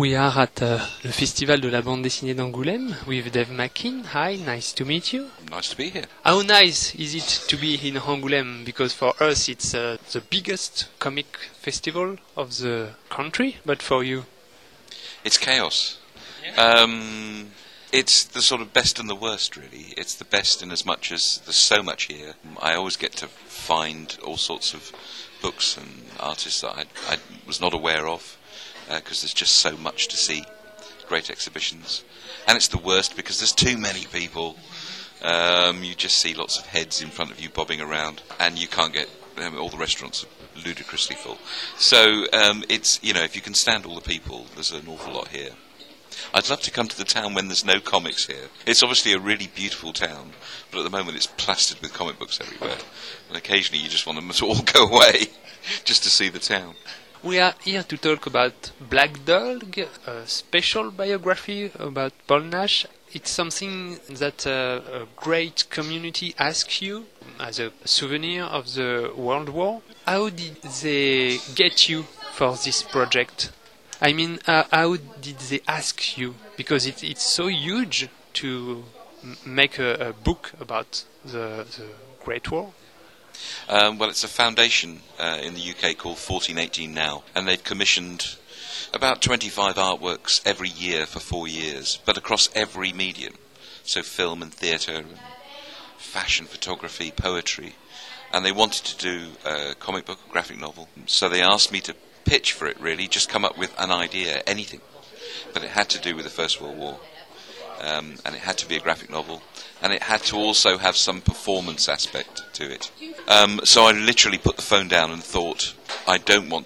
We are at the Festival de la Bande Dessinée d'Angoulême with Dave Mackin. Hi, nice to meet you. Nice to be here. How nice is it to be in Angoulême? Because for us it's the biggest comic festival of the country, but for you? It's chaos. It's the sort of best and the worst, really. It's the best in as much as there's so much here. I always get to find all sorts of books and artists that I was not aware of, because there's just so much to see. Great exhibitions. And it's the worst because there's too many people. You just see lots of heads in front of you bobbing around, and you can't get... all the restaurants are ludicrously full. So it's, if you can stand all the people, there's an awful lot here. I'd love to come to the town when there's no comics here. It's obviously a really beautiful town, but at the moment it's plastered with comic books everywhere. And occasionally you just want them to all go away just to see the town. We are here to talk about Black Dog, a special biography about Paul Nash. It's something that a great community asks you as a souvenir of the World War. How did they get you for this project? I mean, how did they ask you? Because it's so huge to make a book about the Great War. Well, it's a foundation in the UK called 1418 Now, and they've commissioned about 25 artworks every year for 4 years, but across every medium. So film and theatre, and fashion, photography, poetry. And they wanted to do a comic book, a graphic novel. So they asked me to pitch for it, really, just come up with an idea, anything. But it had to do with the First World War. And it had to be a graphic novel. And it had to also have some performance aspect to it. So I literally put the phone down and thought, I don't want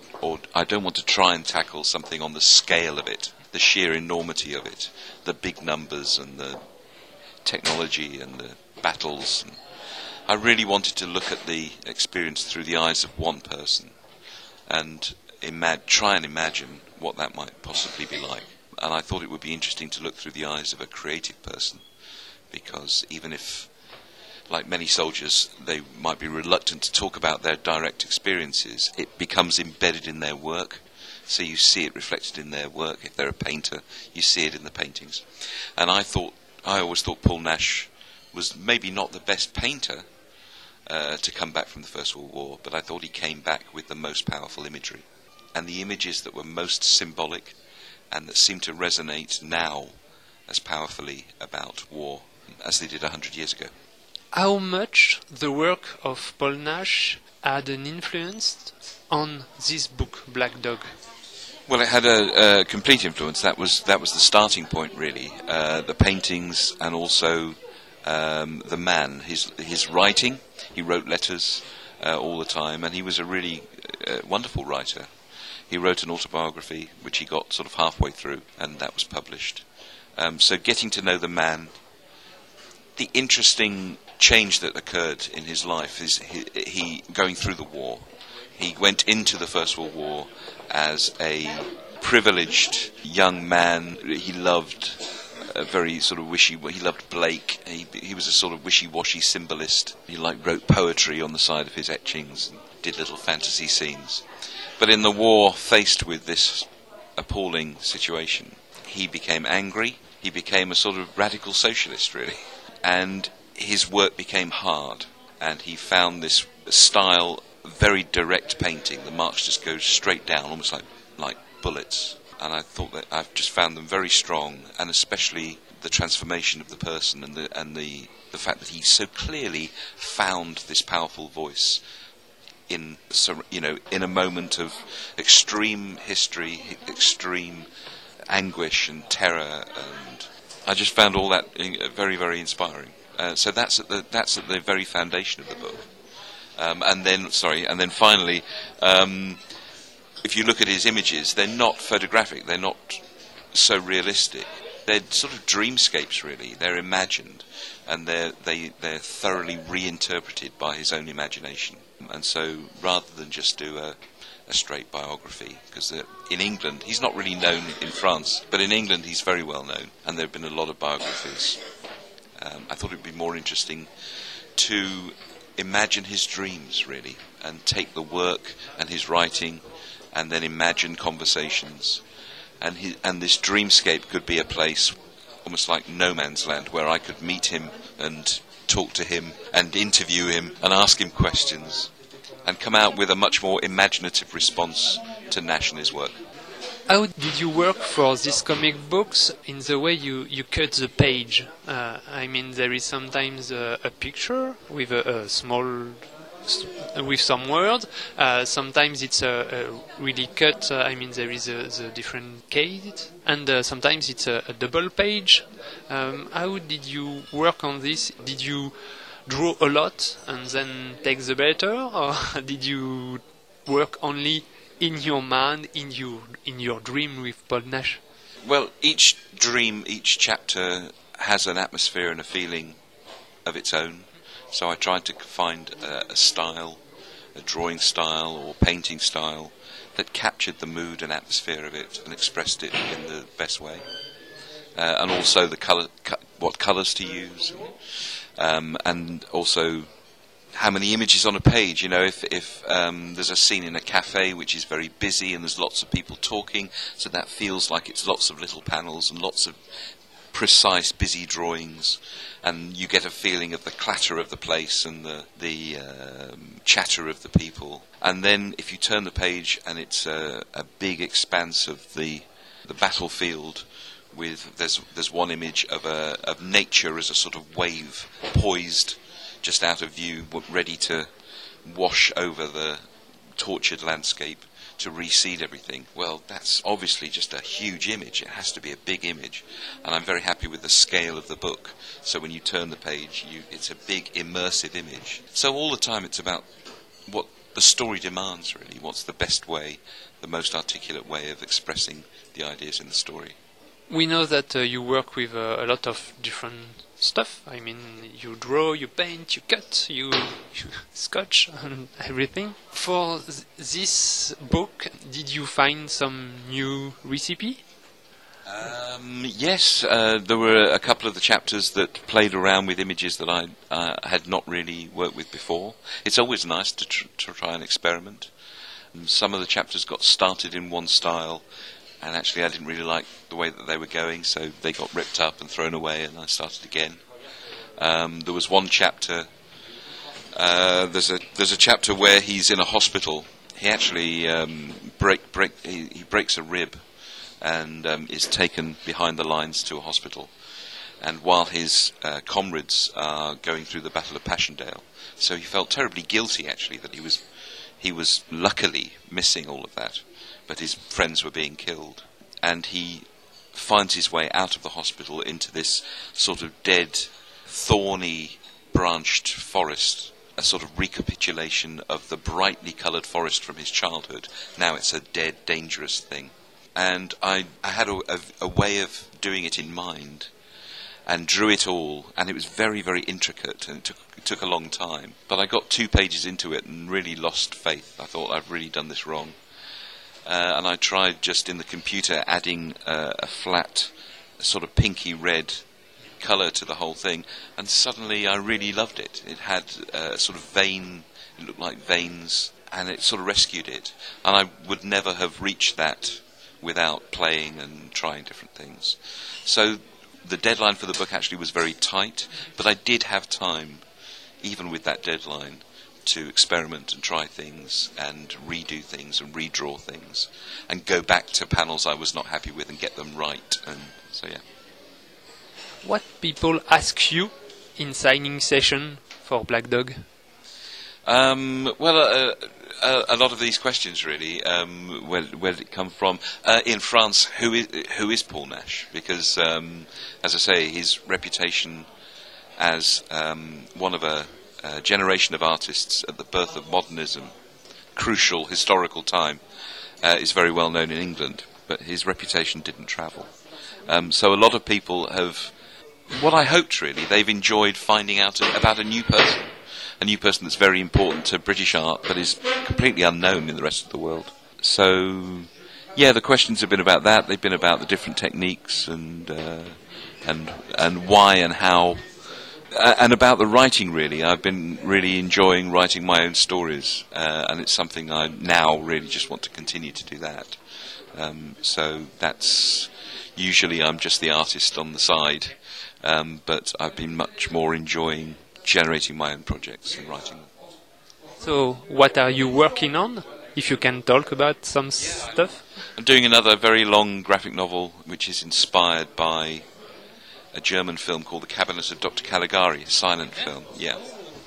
to try and tackle something on the scale of it, the sheer enormity of it, the big numbers and the technology and the battles. I really wanted to look at the experience through the eyes of one person and try and imagine what that might possibly be like. And I thought it would be interesting to look through the eyes of a creative person, because even if, like many soldiers, they might be reluctant to talk about their direct experiences, it becomes embedded in their work. So you see it reflected in their work. If they're a painter, you see it in the paintings. And I always thought Paul Nash was maybe not the best painter to come back from the First World War, but I thought he came back with the most powerful imagery. And the images that were most symbolic and that seem to resonate now as powerfully about war as they did 100 years ago. How much the work of Paul Nash had an influence on this book, Black Dog? Well, it had a complete influence. That was the starting point, really. The paintings and also the man, his writing. He wrote letters all the time, and he was a really wonderful writer. He wrote an autobiography, which he got sort of halfway through, and that was published. So getting to know the man, the interesting change that occurred in his life is he going through the war. He went into the First World War as a privileged young man. He loved a very sort of he loved Blake. He was a sort of wishy-washy symbolist. He wrote poetry on the side of his etchings and did little fantasy scenes. But in the war, faced with this appalling situation, he became angry. He became a sort of radical socialist, really. And his work became hard. And he found this style, very direct painting. The marks just go straight down, almost like bullets. And I thought that I've just found them very strong, and especially the transformation of the person and the fact that he so clearly found this powerful voice in a moment of extreme history, extreme anguish and terror, and I just found all that very, very inspiring. So that's at the very foundation of the book. And then finally, if you look at his images, they're not photographic. They're not so realistic. They're sort of dreamscapes, really. They're imagined, and they're thoroughly reinterpreted by his own imagination. And so, rather than just do a straight biography, because in England, he's not really known in France, but in England he's very well known, and there have been a lot of biographies. I thought it would be more interesting to imagine his dreams, really, and take the work and his writing, and then imagine conversations, and this dreamscape could be a place almost like no man's land where I could meet him and talk to him and interview him and ask him questions and come out with a much more imaginative response to Nash and his work. How did you work for these comic books in the way you cut the page? I mean, there is sometimes a picture with a small with some words. Sometimes it's a really cut. I mean, there is the different case, and sometimes it's a double page. How did you work on this? Did you draw a lot and then take the better, or did you work only in your mind, in your dream with Paul Nash? Well, each dream, each chapter has an atmosphere and a feeling of its own. So I tried to find a style, a drawing style or painting style that captured the mood and atmosphere of it and expressed it in the best way. And also the color, what colours to use, and also how many images on a page. You know, if there's a scene in a cafe which is very busy and there's lots of people talking, so that feels like it's lots of little panels and lots of precise, busy drawings, and you get a feeling of the clatter of the place and the chatter of the people. And then if you turn the page and it's a big expanse of the battlefield, with there's one image of nature as a sort of wave poised just out of view, ready to wash over the tortured landscape to reseed everything. Well, that's obviously just a huge image. It has to be a big image, and I'm very happy with the scale of the book. So when you turn the page, it's a big immersive image. So all the time it's about what the story demands, really. What's the best way, the most articulate way of expressing the ideas in the story. We know that you work with a lot of different stuff. I mean, you draw, you paint, you cut, you sketch, and everything. For this book, did you find some new recipe? Yes, there were a couple of the chapters that played around with images that I had not really worked with before. It's always nice to try and experiment. Some of the chapters got started in one style, and actually I didn't really like the way that they were going, so they got ripped up and thrown away, and I started again. There was one chapter, there's a chapter where he's in a hospital. He actually he breaks a rib and is taken behind the lines to a hospital. And while his comrades are going through the Battle of Passchendaele, so he felt terribly guilty actually that he was luckily missing all of that, but his friends were being killed, and he finds his way out of the hospital into this sort of dead, thorny, branched forest, a sort of recapitulation of the brightly coloured forest from his childhood. Now it's a dead, dangerous thing. And I had a way of doing it in mind, and drew it all, and it was very, very intricate, and it took a long time. But I got 2 pages into it and really lost faith. I thought, I've really done this wrong. And I tried just in the computer adding a flat, sort of pinky red colour to the whole thing, and suddenly I really loved it. It had a sort of vein, it looked like veins, and it sort of rescued it. And I would never have reached that without playing and trying different things. So the deadline for the book actually was very tight, but I did have time, even with that deadline, to experiment and try things and redo things and redraw things and go back to panels I was not happy with and get them right. And so, yeah. What people ask you in signing session for Black Dog? Well, a lot of these questions really. Where did it come from? In France, who is Paul Nash? Because, as I say, his reputation as one of a generation of artists at the birth of modernism, crucial historical time, is very well known in England, but his reputation didn't travel. So a lot of people have, what I hoped really, they've enjoyed finding out about a new person that's very important to British art but is completely unknown in the rest of the world. So, yeah, the questions have been about that. They've been about the different techniques and why and how. And about the writing, really. I've been really enjoying writing my own stories, and it's something I now really just want to continue to do that. So that's usually I'm just the artist on the side, but I've been much more enjoying generating my own projects and writing them. So, what are you working on? If you can talk about some stuff? I'm doing another very long graphic novel which is inspired by a German film called The Cabinet of Dr. Caligari, a silent film. Yeah.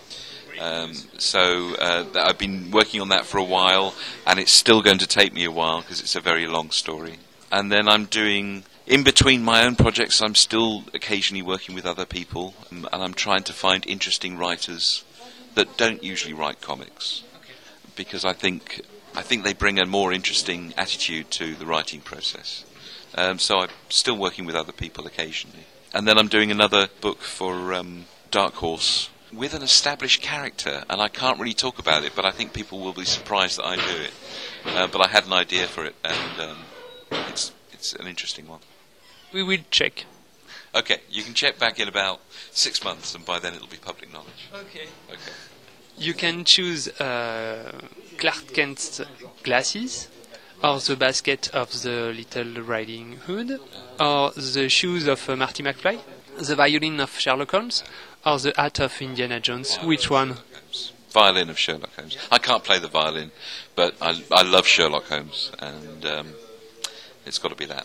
I've been working on that for a while, and it's still going to take me a while because it's a very long story. And then I'm doing, in between my own projects, I'm still occasionally working with other people, and I'm trying to find interesting writers that don't usually write comics, because I think they bring a more interesting attitude to the writing process. So I'm still working with other people occasionally. And then I'm doing another book for Dark Horse with an established character, and I can't really talk about it, but I think people will be surprised that I do it. But I had an idea for it, and it's an interesting one. We will check. Okay, you can check back in about 6 months, and by then it'll be public knowledge. Okay. Okay. You can choose Clark Kent's glasses, or the basket of the Little Riding Hood, or the shoes of Marty McFly, the violin of Sherlock Holmes, or the hat of Indiana Jones. Which one? Violin of Sherlock Holmes. I can't play the violin, but I love Sherlock Holmes, and it's got to be that.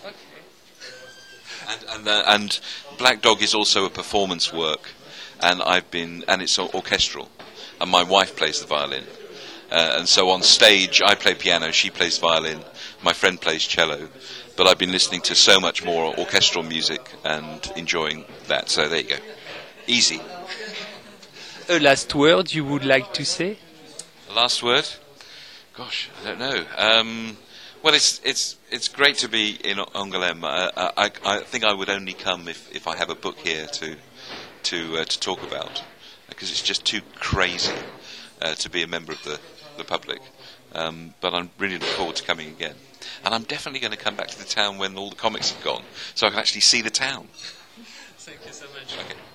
And Black Dog is also a performance work, and it's orchestral, and my wife plays the violin, and so on stage I play piano, she plays violin, my friend plays cello, but I've been listening to so much more orchestral music and enjoying that. So there you go, easy. A last word you would like to say? Last word? Gosh, I don't know. Well, it's great to be in Angoulême. I think I would only come if I have a book here to talk about, because it's just too crazy to be a member of the public. But I'm really looking forward to coming again, and I'm definitely going to come back to the town when all the comics have gone, so I can actually see the town. Thank you so much. Okay.